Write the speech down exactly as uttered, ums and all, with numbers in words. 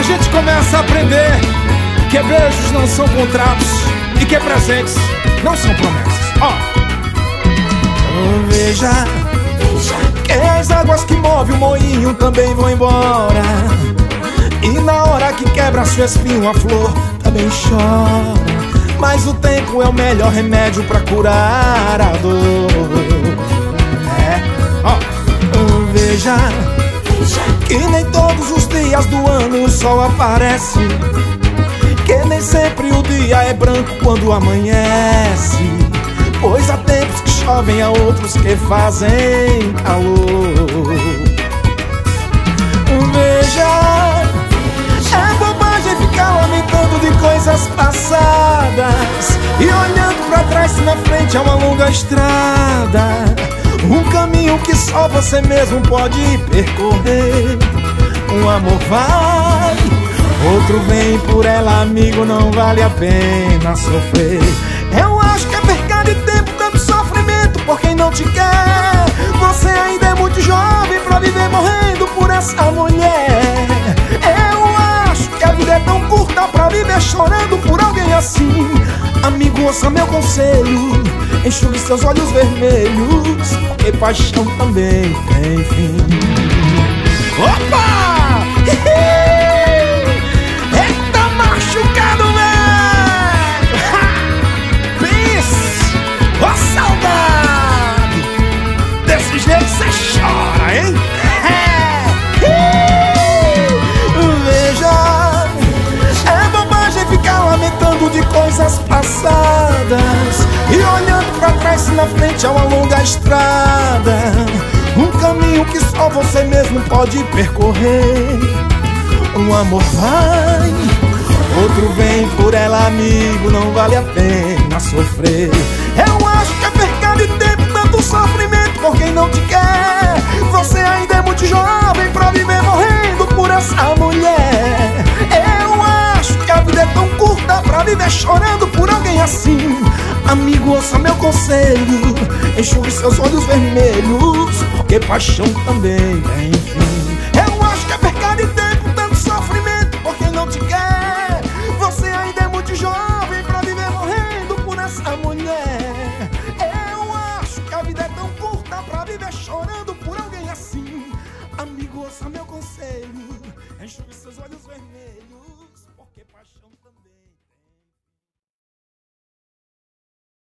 gente começa a aprender que beijos não são contratos e que presentes não são promessas. Ó, oh, veja, que as águas que movem o moinho também vão embora, e na hora que quebra sua espinho a flor também chora. Mas o tempo é o melhor remédio pra curar a dor. É, ó, oh, veja, que nem todos os dias do ano o sol aparece, que nem sempre o dia é branco quando amanhece, pois há tempos que chovem, há outros que fazem calor. Veja, é bobagem ficar lamentando de coisas passadas e olhando pra trás se na frente é uma longa estrada, um caminho que só você mesmo pode percorrer. Um amor vai, outro vem, por ela, amigo, não vale a pena sofrer. Eu acho que é perca de tempo tanto sofrimento por quem não te quer. Você ainda é muito jovem pra viver morrendo por essa mulher. Eu acho que a vida é tão curta pra viver chorando por alguém assim. Amigo, ouça meu conselho, enxugue seus olhos vermelhos, porque paixão também tem fim. Opa! Eita machucado, velho! Pense! Ó saudade! Desse jeito cê chora, hein? Veja, é bobagem ficar lamentando de coisas passadas e olhando pra trás se na frente é uma longa estrada, um caminho que só você mesmo pode percorrer. Um amor vai, outro vem, por ela, amigo, não vale a pena sofrer. Eu acho que é perca de tempo tanto sofrimento por quem não te quer. Você ainda é muito jovem pra viver morrendo por essa mulher. Eu acho que a vida é tão curta pra viver chorando por alguém assim. Amigo, ouça meu conselho, enxugue seus olhos vermelhos, porque paixão também tem fim. Eu acho que é perca de tempo tanto sofrimento por quem não te quer. Você ainda é muito jovem pra viver morrendo por essa mulher. Eu acho que a vida é tão curta pra viver chorando por alguém assim. Amigo, ouça meu conselho, enxugue seus olhos vermelhos, porque paixão também